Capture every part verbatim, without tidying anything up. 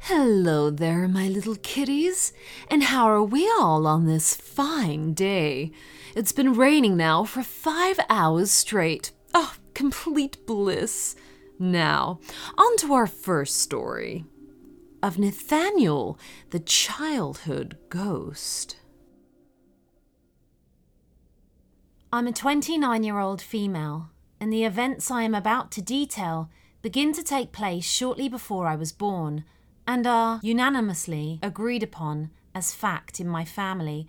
Hello there, my little kitties, and how are we all on this fine day? It's been raining now for five hours straight. Oh, complete bliss. Now, on to our first story of Nathaniel, the childhood ghost. I'm a twenty-nine-year-old female, and the events I am about to detail begin to take place shortly before I was born, and are unanimously agreed upon as fact in my family,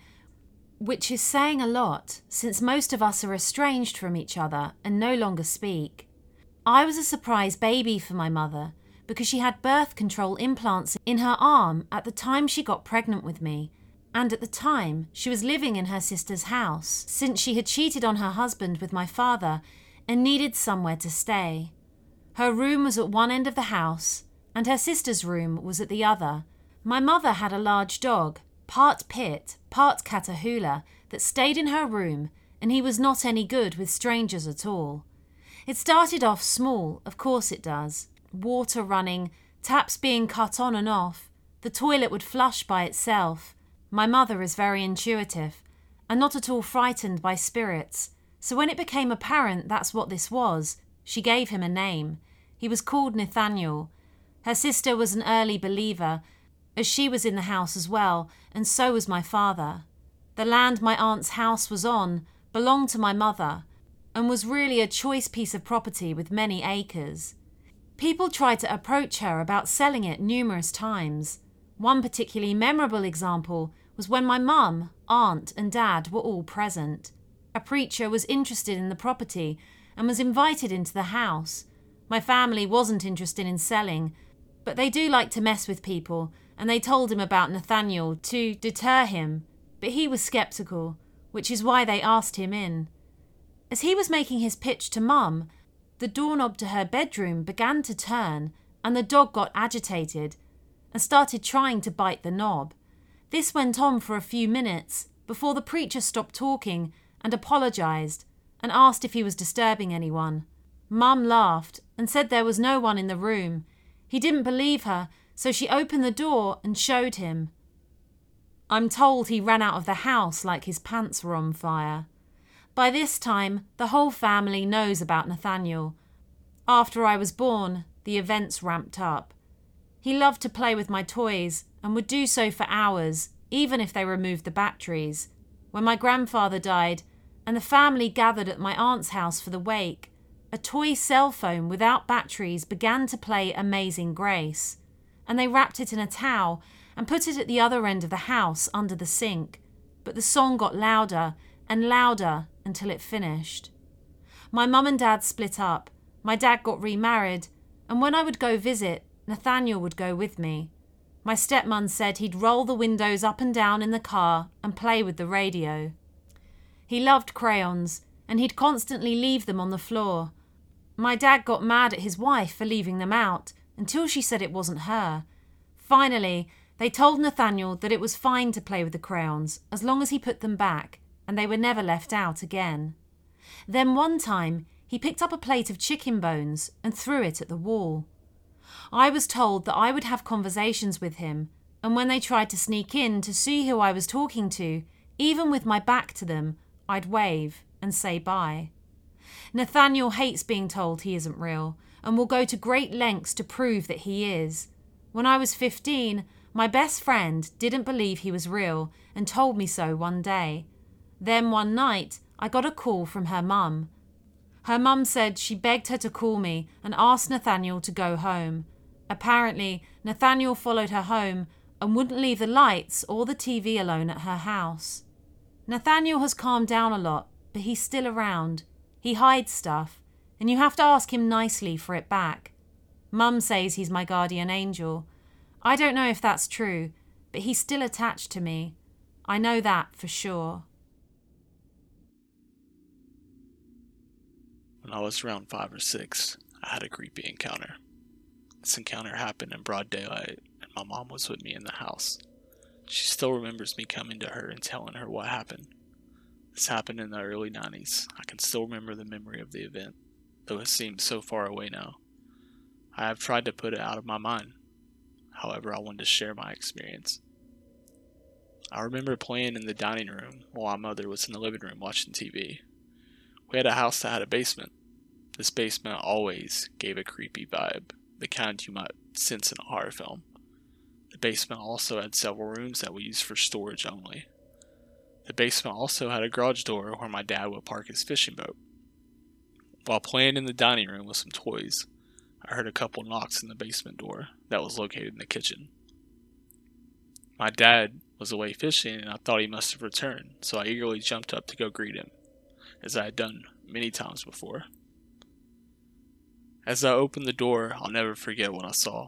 which is saying a lot since most of us are estranged from each other and no longer speak. I was a surprise baby for my mother because she had birth control implants in her arm at the time she got pregnant with me, and at the time she was living in her sister's house since she had cheated on her husband with my father and needed somewhere to stay. Her room was at one end of the house, and her sister's room was at the other. My mother had a large dog, part pit, part Catahoula, that stayed in her room, and he was not any good with strangers at all. It started off small, of course it does. Water running, taps being cut on and off, the toilet would flush by itself. My mother is very intuitive, and not at all frightened by spirits, so when it became apparent that's what this was, she gave him a name. He was called Nathaniel. Her sister was an early believer, as she was in the house as well, and so was my father. The land my aunt's house was on belonged to my mother, and was really a choice piece of property with many acres. People tried to approach her about selling it numerous times. One particularly memorable example was when my mum, aunt, and dad were all present. A preacher was interested in the property and was invited into the house. My family wasn't interested in selling, but they do like to mess with people, and they told him about Nathaniel to deter him, but he was sceptical, which is why they asked him in. As he was making his pitch to Mum, the doorknob to her bedroom began to turn, and the dog got agitated and started trying to bite the knob. This went on for a few minutes before the preacher stopped talking and apologised and asked if he was disturbing anyone. Mum laughed and said there was no one in the room. He didn't believe her, so she opened the door and showed him. I'm told he ran out of the house like his pants were on fire. By this time, the whole family knows about Nathaniel. After I was born, the events ramped up. He loved to play with my toys and would do so for hours, even if they removed the batteries. When my grandfather died, and the family gathered at my aunt's house for the wake, a toy cell phone without batteries began to play Amazing Grace, and they wrapped it in a towel and put it at the other end of the house under the sink, but the song got louder and louder until it finished. My mum and dad split up, my dad got remarried, and when I would go visit, Nathaniel would go with me. My stepmom said he'd roll the windows up and down in the car and play with the radio. He loved crayons, and he'd constantly leave them on the floor. My dad got mad at his wife for leaving them out until she said it wasn't her. Finally, they told Nathaniel that it was fine to play with the crayons as long as he put them back, and they were never left out again. Then one time, he picked up a plate of chicken bones and threw it at the wall. I was told that I would have conversations with him, and when they tried to sneak in to see who I was talking to, even with my back to them, I'd wave and say bye. Nathaniel hates being told he isn't real and will go to great lengths to prove that he is. When I was fifteen, my best friend didn't believe he was real and told me so one day. Then one night, I got a call from her mum. Her mum said she begged her to call me and asked Nathaniel to go home. Apparently, Nathaniel followed her home and wouldn't leave the lights or the T V alone at her house. Nathaniel has calmed down a lot, but he's still around. He hides stuff, and you have to ask him nicely for it back. Mum says he's my guardian angel. I don't know if that's true, but he's still attached to me. I know that for sure. When I was around five or six, I had a creepy encounter. This encounter happened in broad daylight, and my mom was with me in the house. She still remembers me coming to her and telling her what happened. This happened in the early nineties. I can still remember the memory of the event, though it seems so far away now. I have tried to put it out of my mind. However, I wanted to share my experience. I remember playing in the dining room while my mother was in the living room watching T V. We had a house that had a basement. This basement always gave a creepy vibe, the kind you might sense in a horror film. The basement also had several rooms that we used for storage only. The basement also had a garage door where my dad would park his fishing boat. While playing in the dining room with some toys, I heard a couple knocks in the basement door that was located in the kitchen. My dad was away fishing and I thought he must have returned, so I eagerly jumped up to go greet him, as I had done many times before. As I opened the door, I'll never forget what I saw.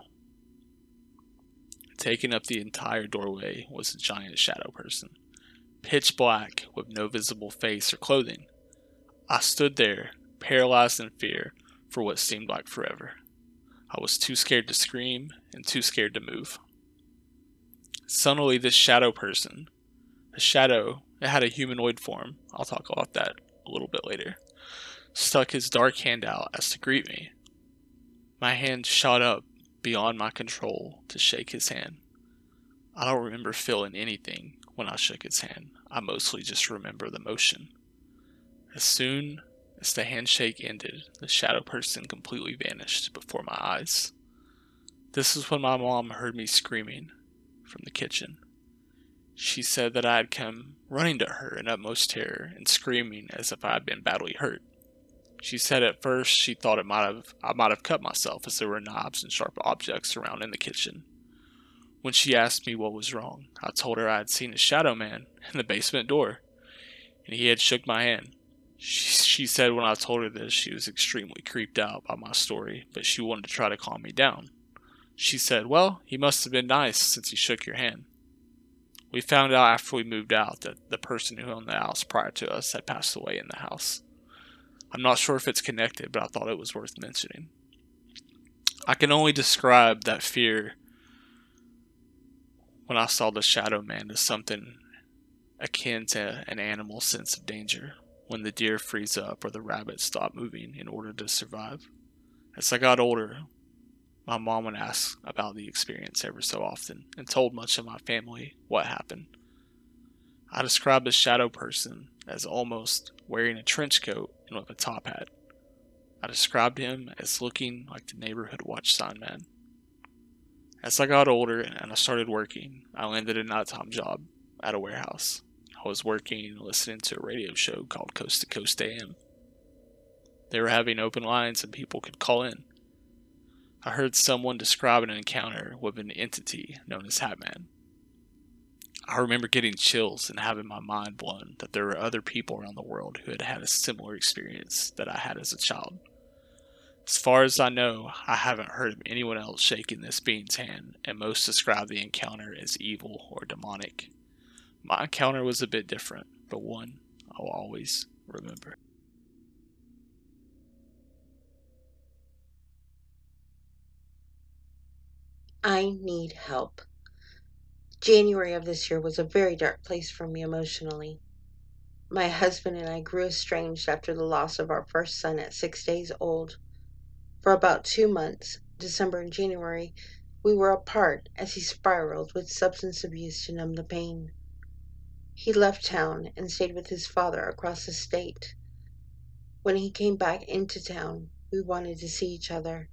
Taking up the entire doorway was a giant shadow person, pitch black with no visible face or clothing. I stood there, paralyzed in fear, for what seemed like forever. I was too scared to scream and too scared to move. Suddenly, this shadow person, the shadow, it had a humanoid form, I'll talk about that a little bit later, stuck his dark hand out as to greet me. My hand shot up beyond my control to shake his hand. I don't remember feeling anything when I shook his hand. I mostly just remember the motion. As soon as the handshake ended, the shadow person completely vanished before my eyes. This is when my mom heard me screaming from the kitchen. She said that I had come running to her in utmost terror and screaming as if I had been badly hurt. She said at first she thought it might have I might have cut myself as there were knives and sharp objects around in the kitchen. When she asked me what was wrong, I told her I had seen a shadow man in the basement door, and he had shook my hand. She, she said when I told her this, she was extremely creeped out by my story, but she wanted to try to calm me down. She said, well, he must have been nice since he shook your hand. We found out after we moved out that the person who owned the house prior to us had passed away in the house. I'm not sure if it's connected, but I thought it was worth mentioning. I can only describe that fear when I saw the shadow man as something akin to an animal's sense of danger when the deer freeze up or the rabbit stop moving in order to survive. As I got older, my mom would ask about the experience ever so often and told much of my family what happened. I described the shadow person as almost wearing a trench coat and with a top hat. I described him as looking like the neighborhood watch sign man. As I got older and I started working, I landed a nighttime job at a warehouse. I was working and listening to a radio show called Coast to Coast A M. They were having open lines and people could call in. I heard someone describe an encounter with an entity known as Hatman. I remember getting chills and having my mind blown that there were other people around the world who had had a similar experience that I had as a child. As far as I know, I haven't heard of anyone else shaking this being's hand, and most describe the encounter as evil or demonic. My encounter was a bit different, but one I will always remember. I need help. January of this year was a very dark place for me emotionally. My husband and I grew estranged after the loss of our first son at six days old. For about two months, December and January, we were apart as he spiraled with substance abuse to numb the pain. He left town and stayed with his father across the state. When he came back into town, we wanted to see each other.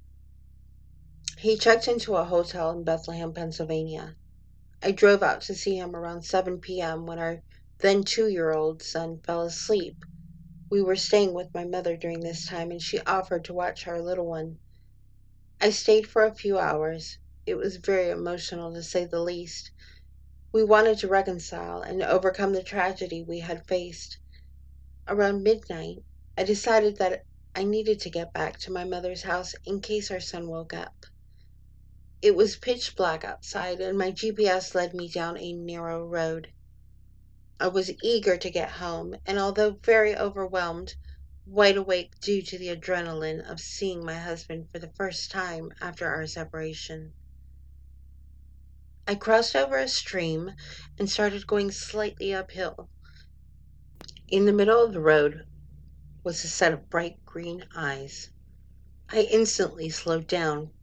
He checked into a hotel in Bethlehem, Pennsylvania. I drove out to see him around seven p.m. when our then two-year-old son fell asleep. We were staying with my mother during this time, and she offered to watch our little one. I stayed for a few hours. It was very emotional, to say the least. We wanted to reconcile and overcome the tragedy we had faced. Around midnight, I decided that I needed to get back to my mother's house in case our son woke up. It was pitch black outside, and my G P S led me down a narrow road. I was eager to get home, and although very overwhelmed, wide awake due to the adrenaline of seeing my husband for the first time after our separation. I crossed over a stream and started going slightly uphill. In the middle of the road was a set of bright green eyes. I instantly slowed down,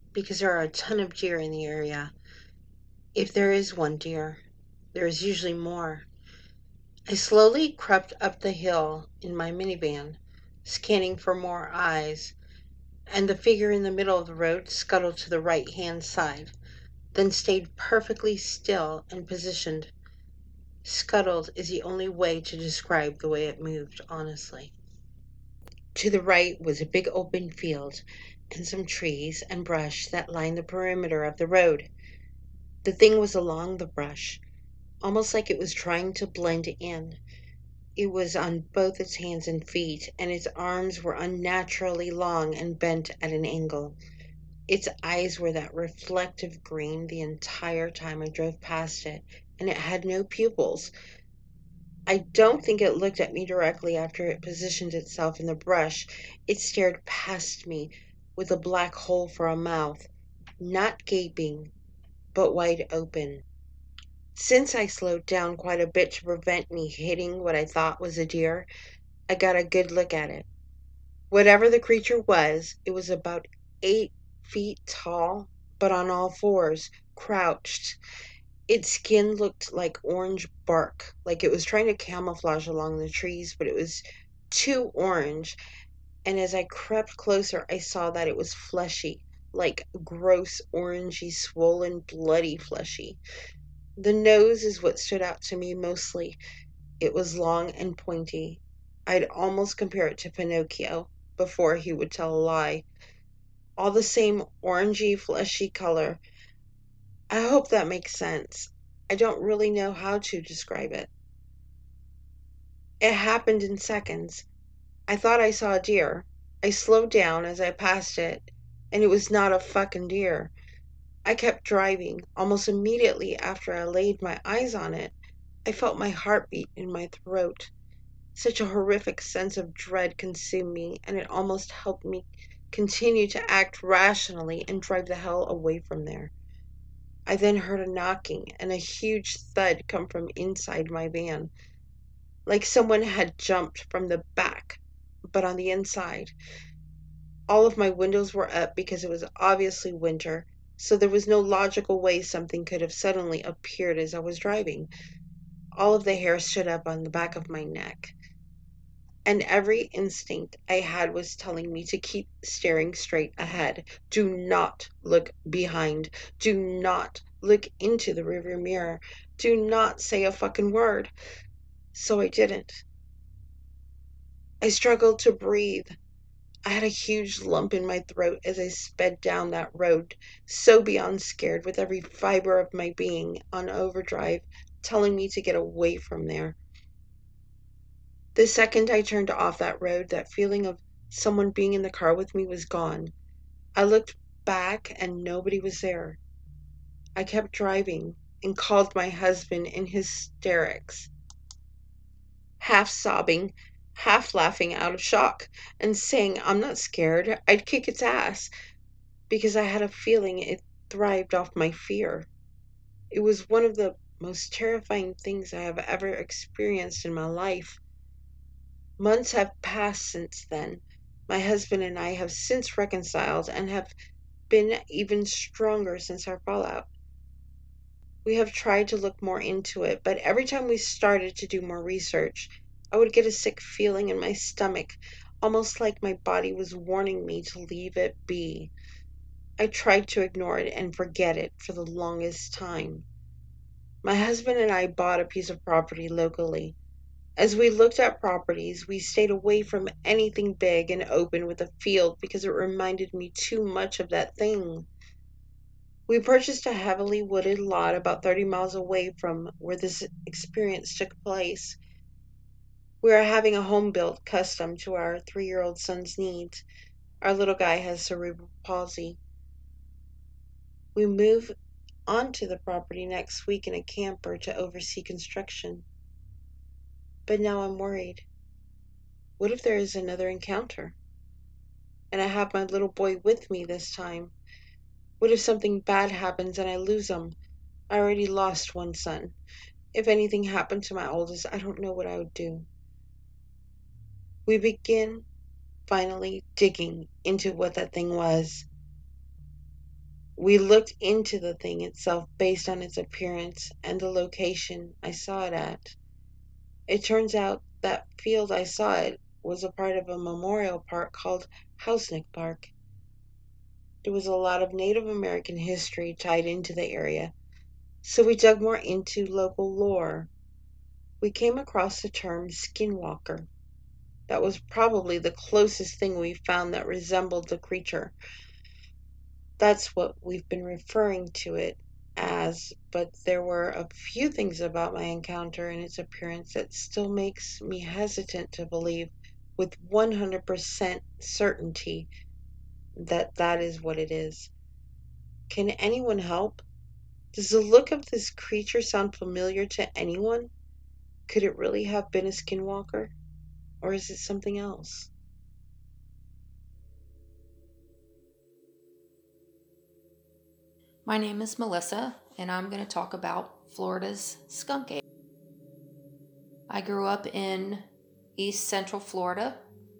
because there are a ton of deer in the area. If there is one deer, there is usually more. I slowly crept up the hill in my minivan, scanning for more eyes, and the figure in the middle of the road scuttled to the right-hand side, then stayed perfectly still and positioned. Scuttled is the only way to describe the way it moved, honestly. To the right was a big open field and some trees and brush that lined the perimeter of the road. The thing was along the brush, almost like it was trying to blend in. It was on both its hands and feet, and its arms were unnaturally long and bent at an angle. Its eyes were that reflective green the entire time I drove past it, and it had no pupils. I don't think it looked at me directly after it positioned itself in the brush. It stared past me with a black hole for a mouth, not gaping, but wide open. Since I slowed down quite a bit to prevent me hitting what I thought was a deer, I got a good look at it. Whatever the creature was, it was about eight feet tall, but on all fours, crouched. Its skin looked like orange bark, like it was trying to camouflage along the trees, but it was too orange. And as I crept closer, I saw that it was fleshy, like gross, orangey, swollen, bloody fleshy. The nose is what stood out to me mostly. It was long and pointy. I'd almost compare it to Pinocchio before he would tell a lie. All the same orangey, fleshy color. I hope that makes sense. I don't really know how to describe it. It happened in seconds. I thought I saw a deer. I slowed down as I passed it, and it was not a fucking deer. I kept driving. Almost immediately after I laid my eyes on it, I felt my heartbeat in my throat. Such a horrific sense of dread consumed me, and it almost helped me continue to act rationally and drive the hell away from there. I then heard a knocking and a huge thud come from inside my van, like someone had jumped from the back, but on the inside. All of my windows were up because it was obviously winter, so there was no logical way something could have suddenly appeared as I was driving. All of the hair stood up on the back of my neck, and every instinct I had was telling me to keep staring straight ahead. Do not look behind. Do not look into the rearview mirror. Do not say a fucking word. So I didn't. I struggled to breathe. I had a huge lump in my throat as I sped down that road, so beyond scared, with every fiber of my being on overdrive, telling me to get away from there. The second I turned off that road, that feeling of someone being in the car with me was gone. I looked back and nobody was there. I kept driving and called my husband in hysterics, half sobbing, half laughing out of shock, and saying I'm not scared, I'd kick its ass, because I had a feeling it thrived off my fear. It was one of the most terrifying things I have ever experienced in my life. Months have passed since then. My husband and I have since reconciled and have been even stronger since our fallout. We have tried to look more into it, but every time we started to do more research, I would get a sick feeling in my stomach, almost like my body was warning me to leave it be. I tried to ignore it and forget it for the longest time. My husband and I bought a piece of property locally. As we looked at properties, we stayed away from anything big and open with a field because it reminded me too much of that thing. We purchased a heavily wooded lot about thirty miles away from where this experience took place. We are having a home built custom to our three-year-old son's needs. Our little guy has cerebral palsy. We move onto the property next week in a camper to oversee construction. But now I'm worried. What if there is another encounter? And I have my little boy with me this time. What if something bad happens and I lose him? I already lost one son. If anything happened to my oldest, I don't know what I would do. We begin, finally, digging into what that thing was. We looked into the thing itself based on its appearance and the location I saw it at. It turns out that field I saw it was a part of a memorial park called Hausnick Park. There was a lot of Native American history tied into the area, so we dug more into local lore. We came across the term skinwalker. That was probably the closest thing we found that resembled the creature. That's what we've been referring to it as, but there were a few things about my encounter and its appearance that still makes me hesitant to believe with one hundred percent certainty that that is what it is. Can anyone help? Does the look of this creature sound familiar to anyone? Could it really have been a skinwalker? Or is it something else? My name is Melissa, and I'm going to talk about Florida's skunk ape. I grew up in East Central Florida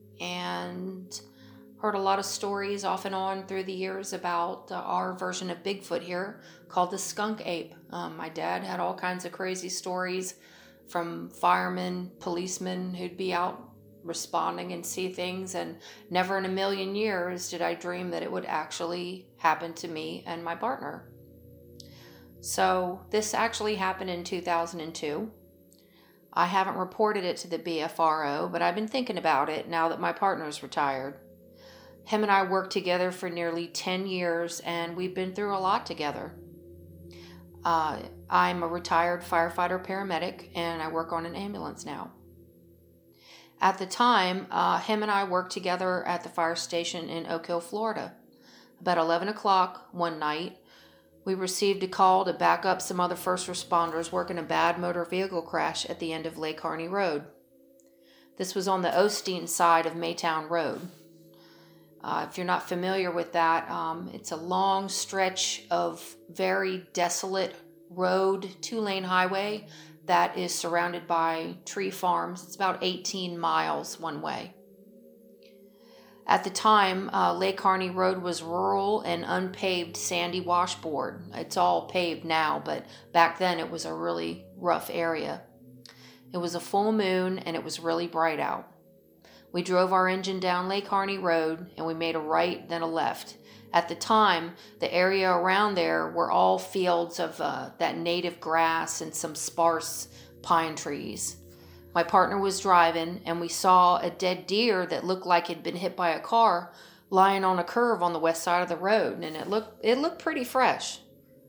and heard a lot of stories off and on through the years about uh, our version of Bigfoot here called the skunk ape. Um, my dad had all kinds of crazy stories from firemen, policemen who'd be out responding and see things, and never in a million years did I dream that it would actually happen to me and my partner. So this actually happened in two thousand two. I haven't reported it to the B F R O, but I've been thinking about it now that my partner's retired. Him and I worked together for nearly ten years, and we've been through a lot together. Uh, I'm a retired firefighter paramedic, and I work on an ambulance now. At the time, uh, him and I worked together at the fire station in Oak Hill, Florida. About eleven o'clock one night, we received a call to back up some other first responders working a bad motor vehicle crash at the end of Lake Harney Road. This was on the Osteen side of Maytown Road. Uh, if you're not familiar with that, um, it's a long stretch of very desolate road, two-lane highway that is surrounded by tree farms. It's about eighteen miles one way. At the time, uh, Lake Harney Road was rural and unpaved sandy washboard. It's all paved now, but back then it was a really rough area. It was a full moon and it was really bright out. We drove our engine down Lake Harney Road and we made a right, then a left. At the time, the area around there were all fields of uh, that native grass and some sparse pine trees. My partner was driving and we saw a dead deer that looked like it had been hit by a car lying on a curve on the west side of the road, and it looked it looked pretty fresh.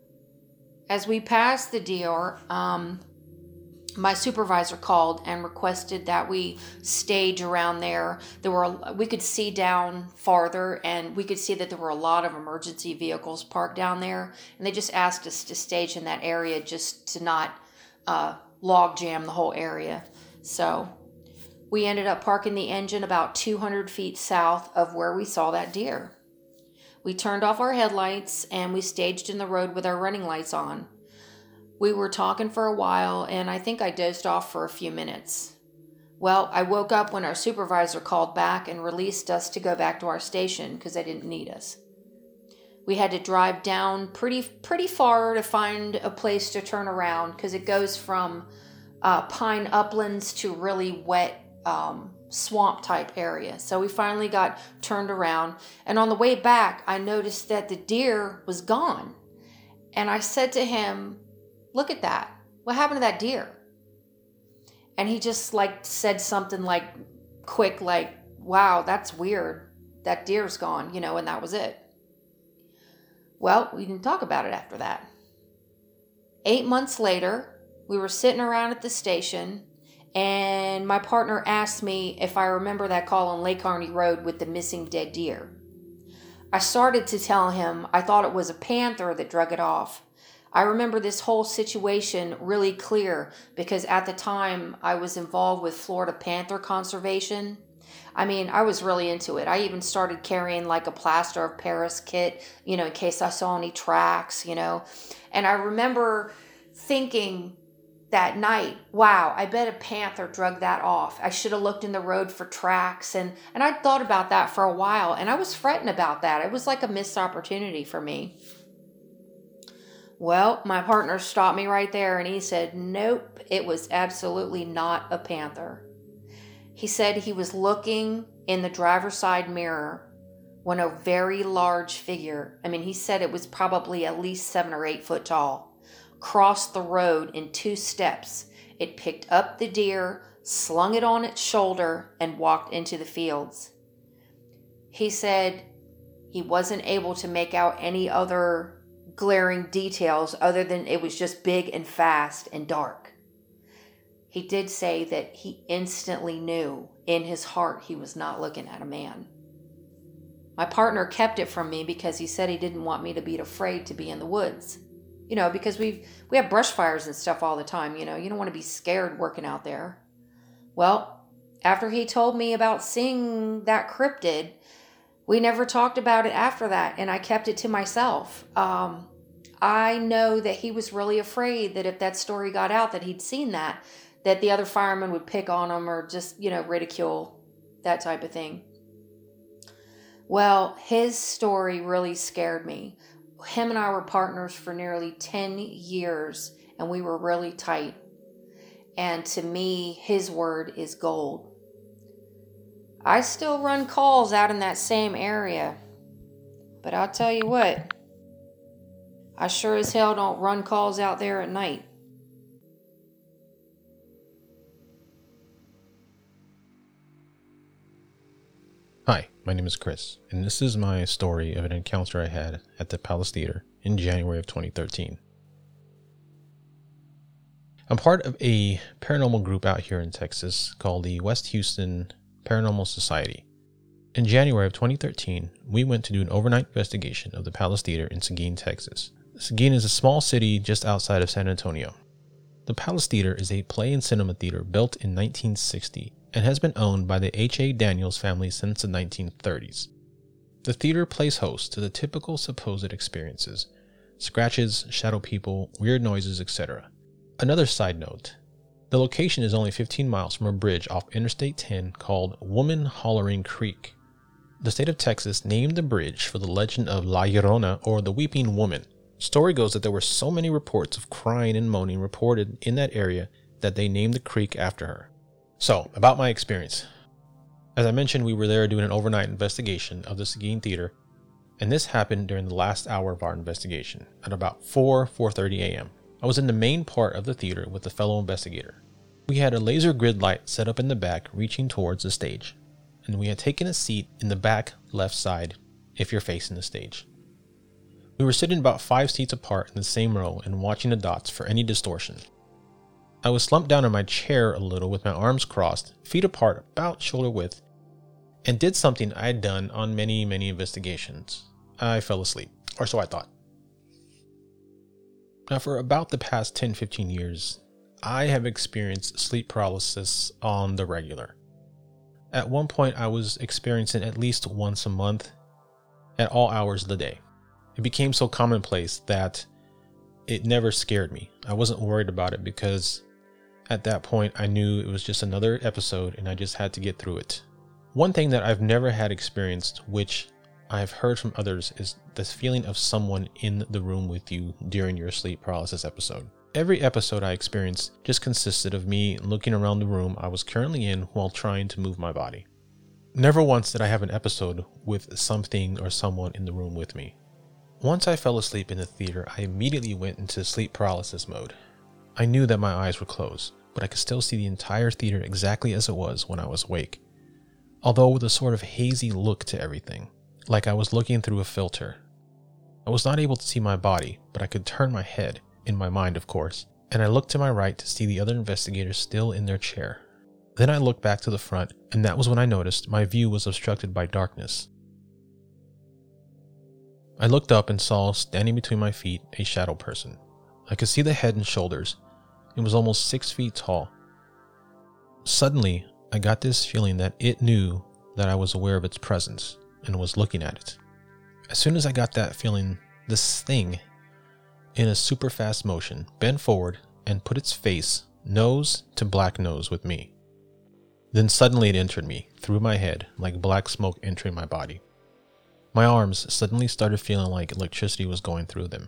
As we passed the deer, um, my supervisor called and requested that we stage around there. There were we could see down farther, and we could see that there were a lot of emergency vehicles parked down there, and they just asked us to stage in that area just to not uh, log jam the whole area. So we ended up parking the engine about two hundred feet south of where we saw that deer. We turned off our headlights and we staged in the road with our running lights on. We were talking for a while, and I think I dozed off for a few minutes. Well, I woke up when our supervisor called back and released us to go back to our station because they didn't need us. We had to drive down pretty pretty far to find a place to turn around because it goes from uh, pine uplands to really wet um, swamp type area. So we finally got turned around, and on the way back, I noticed that the deer was gone. And I said to him, "Look at that. What happened to that deer?" And he just like said something like quick, like, "Wow, that's weird. That deer's gone," you know, and that was it. Well, we didn't talk about it after that. Eight months later, we were sitting around at the station, and my partner asked me if I remember that call on Lake Harney Road with the missing dead deer. I started to tell him I thought it was a panther that drug it off. I remember this whole situation really clear because at the time I was involved with Florida panther conservation. I mean, I was really into it. I even started carrying like a plaster of Paris kit, you know, in case I saw any tracks, you know. And I remember thinking that night, wow, I bet a panther drug that off. I should have looked in the road for tracks. And, and I thought about that for a while, and I was fretting about that. It was like a missed opportunity for me. Well, my partner stopped me right there and he said, nope, it was absolutely not a panther. He said he was looking in the driver's side mirror when a very large figure, I mean, he said it was probably at least seven or eight foot tall, crossed the road in two steps. It picked up the deer, slung it on its shoulder, and walked into the fields. He said he wasn't able to make out any other glaring details other than it was just big and fast and dark. He did say that he instantly knew in his heart he was not looking at a man. My partner kept it from me because he said he didn't want me to be afraid to be in the woods. You know, because we we have brush fires and stuff all the time, you know, you don't want to be scared working out there. Well, after he told me about seeing that cryptid, we never talked about it after that, and I kept it to myself. Um, I know that he was really afraid that if that story got out that he'd seen that, that the other firemen would pick on him or just, you know, ridicule, that type of thing. Well, his story really scared me. Him and I were partners for nearly ten years, and we were really tight. And to me, his word is gold. I still run calls out in that same area. But I'll tell you what, I sure as hell don't run calls out there at night. Hi, my name is Chris, and this is my story of an encounter I had at the Palace Theater in January of twenty thirteen. I'm part of a paranormal group out here in Texas called the West Houston Paranormal Society. In January of twenty thirteen, we went to do an overnight investigation of the Palace Theater in Seguin, Texas. Seguin is a small city just outside of San Antonio. The Palace Theater is a play and cinema theater built in nineteen sixty and has been owned by the H A Daniels family since the nineteen thirties. The theater plays host to the typical supposed experiences: scratches, shadow people, weird noises, et cetera. Another side note, the location is only fifteen miles from a bridge off Interstate ten called Woman Hollering Creek. The state of Texas named the bridge for the legend of La Llorona, or the Weeping Woman. Story goes that there were so many reports of crying and moaning reported in that area that they named the creek after her. So, about my experience. As I mentioned, we were there doing an overnight investigation of the Seguin Theater, and this happened during the last hour of our investigation, at about four, four thirty a.m. I was in the main part of the theater with a fellow investigator. We had a laser grid light set up in the back reaching towards the stage, and we had taken a seat in the back left side if you're facing the stage. We were sitting about five seats apart in the same row and watching the dots for any distortion. I was slumped down in my chair a little with my arms crossed, feet apart about shoulder width, and did something I had done on many, many investigations. I fell asleep, or so I thought. Now, for about the past ten to fifteen years, I have experienced sleep paralysis on the regular. At one point, I was experiencing at least once a month at all hours of the day. It became so commonplace that it never scared me. I wasn't worried about it because at that point I knew it was just another episode and I just had to get through it. One thing that I've never had experienced, which I've heard from others, is this feeling of someone in the room with you during your sleep paralysis episode. Every episode I experienced just consisted of me looking around the room I was currently in while trying to move my body. Never once did I have an episode with something or someone in the room with me. Once I fell asleep in the theater, I immediately went into sleep paralysis mode. I knew that my eyes were closed, but I could still see the entire theater exactly as it was when I was awake, although with a sort of hazy look to everything, like I was looking through a filter. I was not able to see my body, but I could turn my head, in my mind of course, and I looked to my right to see the other investigators still in their chair. Then I looked back to the front, and that was when I noticed my view was obstructed by darkness. I looked up and saw, standing between my feet, a shadow person. I could see the head and shoulders. It was almost six feet tall. Suddenly, I got this feeling that it knew that I was aware of its presence and was looking at it. As soon as I got that feeling, this thing, in a super fast motion, bent forward and put its face, nose to black nose, with me. Then suddenly it entered me, through my head, like black smoke entering my body. My arms suddenly started feeling like electricity was going through them.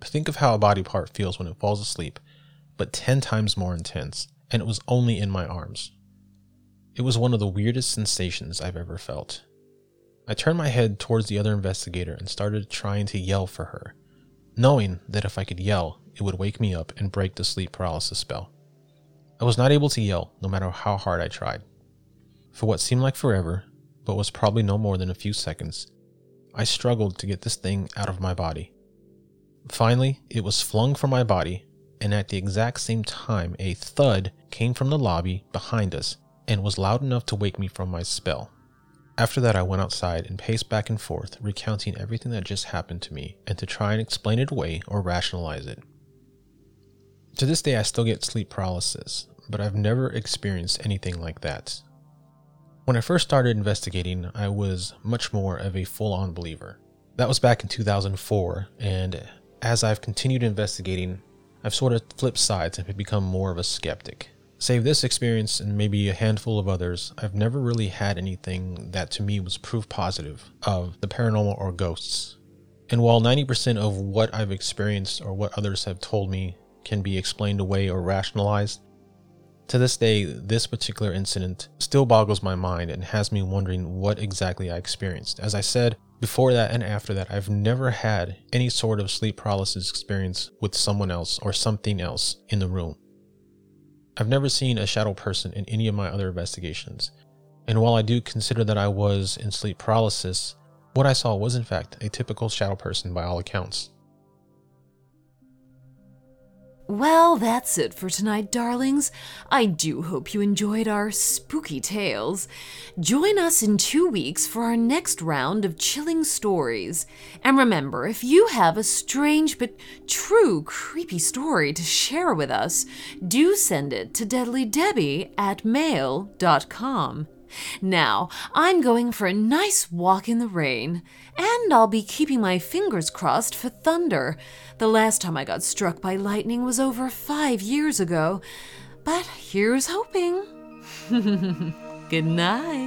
Think of how a body part feels when it falls asleep, but ten times more intense, and it was only in my arms. It was one of the weirdest sensations I've ever felt. I turned my head towards the other investigator and started trying to yell for her, knowing that if I could yell, it would wake me up and break the sleep paralysis spell. I was not able to yell, no matter how hard I tried. For what seemed like forever, but was probably no more than a few seconds, I struggled to get this thing out of my body. Finally, it was flung from my body, and at the exact same time, a thud came from the lobby behind us and was loud enough to wake me from my spell. After that, I went outside and paced back and forth, recounting everything that just happened to me and to try and explain it away or rationalize it. To this day, I still get sleep paralysis, but I've never experienced anything like that. When I first started investigating, I was much more of a full-on believer. That was back in two thousand four, and as I've continued investigating, I've sort of flipped sides and have become more of a skeptic. Save this experience and maybe a handful of others, I've never really had anything that to me was proof positive of the paranormal or ghosts. And while ninety percent of what I've experienced or what others have told me can be explained away or rationalized, to this day, this particular incident still boggles my mind and has me wondering what exactly I experienced. As I said, before that and after that, I've never had any sort of sleep paralysis experience with someone else or something else in the room. I've never seen a shadow person in any of my other investigations. And while I do consider that I was in sleep paralysis, what I saw was in fact a typical shadow person by all accounts. Well, that's it for tonight, darlings. I do hope you enjoyed our spooky tales. Join us in two weeks for our next round of chilling stories. And remember, if you have a strange but true creepy story to share with us, do send it to deadlydebbie at mail dot com. Now, I'm going for a nice walk in the rain, and I'll be keeping my fingers crossed for thunder. The last time I got struck by lightning was over five years ago, but here's hoping. Good night.